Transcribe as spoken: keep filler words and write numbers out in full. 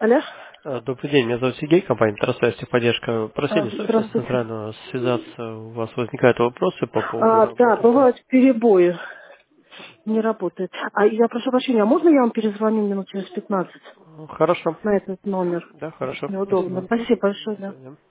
Алло? А, Добрый день, меня зовут Сергей, компания Трасс поддержка. А, Просили с офиса здравствуйте. центрального связаться. У вас возникают вопросы по поводу А, да, работы здесь? бывают перебои, не работает. А я прошу прощения, а можно я вам перезвоню минут через пятнадцать Ну, Хорошо. на этот номер? Да, хорошо. Неудобно. Спасибо. Спасибо большое, До да. свидания.